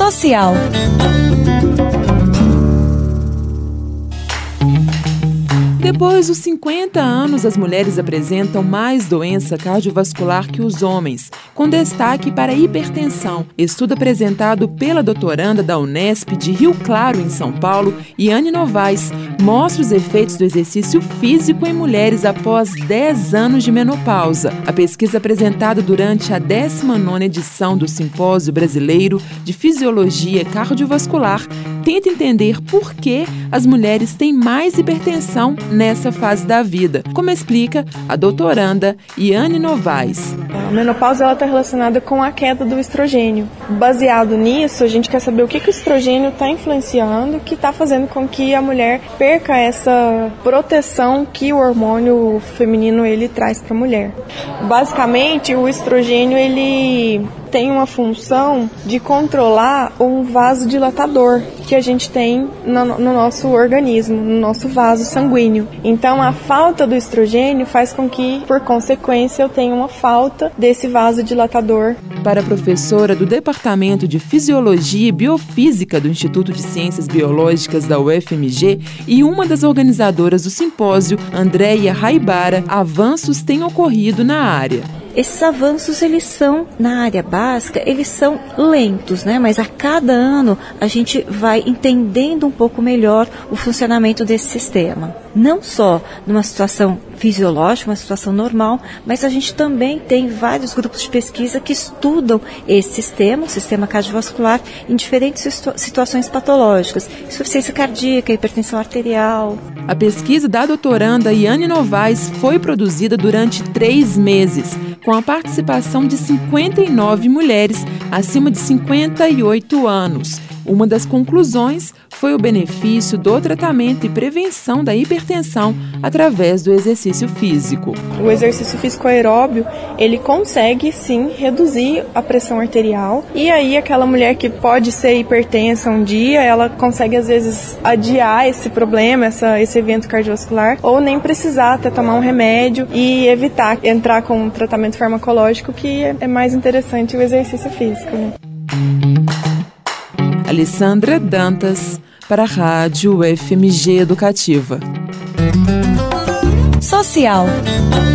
Social. Depois dos 50 anos, as mulheres apresentam mais doença cardiovascular que os homens, com destaque para a hipertensão. Estudo apresentado pela doutoranda da Unesp de Rio Claro, em São Paulo, Yane Novaes, mostra os efeitos do exercício físico em mulheres após 10 anos de menopausa. A pesquisa apresentada durante a 19ª edição do Simpósio Brasileiro de Fisiologia Cardiovascular tenta entender por que as mulheres têm mais hipertensão nessa fase da vida, como explica a doutoranda Yane Novaes. A menopausa está relacionada com a queda do estrogênio. Baseado nisso, a gente quer saber o que o estrogênio está influenciando, que está fazendo com que a mulher perca essa proteção que o hormônio feminino ele traz para a mulher. Basicamente, o estrogênio ele tem uma função de controlar um vasodilatador que a gente tem no nosso organismo, no nosso vaso sanguíneo. Então, a falta do estrogênio faz com que, por consequência, eu tenha uma falta desse vasodilatador. Para a professora do Departamento de Fisiologia e Biofísica do Instituto de Ciências Biológicas da UFMG e uma das organizadoras do simpósio, Andréia Raibara, avanços têm ocorrido na área. Esses avanços, eles são, na área básica, eles são lentos, né? Mas a cada ano a gente vai entendendo um pouco melhor o funcionamento desse sistema. Não só numa situação fisiológica, uma situação normal, mas a gente também tem vários grupos de pesquisa que estudam esse sistema, o sistema cardiovascular, em diferentes situações patológicas, insuficiência cardíaca, hipertensão arterial. A pesquisa da doutoranda Yane Novaes foi produzida durante 3 meses, com a participação de 59 mulheres acima de 58 anos. Uma das conclusões foi o benefício do tratamento e prevenção da hipertensão através do exercício físico. O exercício físico aeróbio, ele consegue sim reduzir a pressão arterial e aí aquela mulher que pode ser hipertensa um dia, ela consegue às vezes adiar esse problema, esse evento cardiovascular, ou nem precisar até tomar um remédio e evitar entrar com um tratamento farmacológico, que é mais interessante o exercício físico, né? Alessandra Dantas, para a Rádio UFMG Educativa. Social.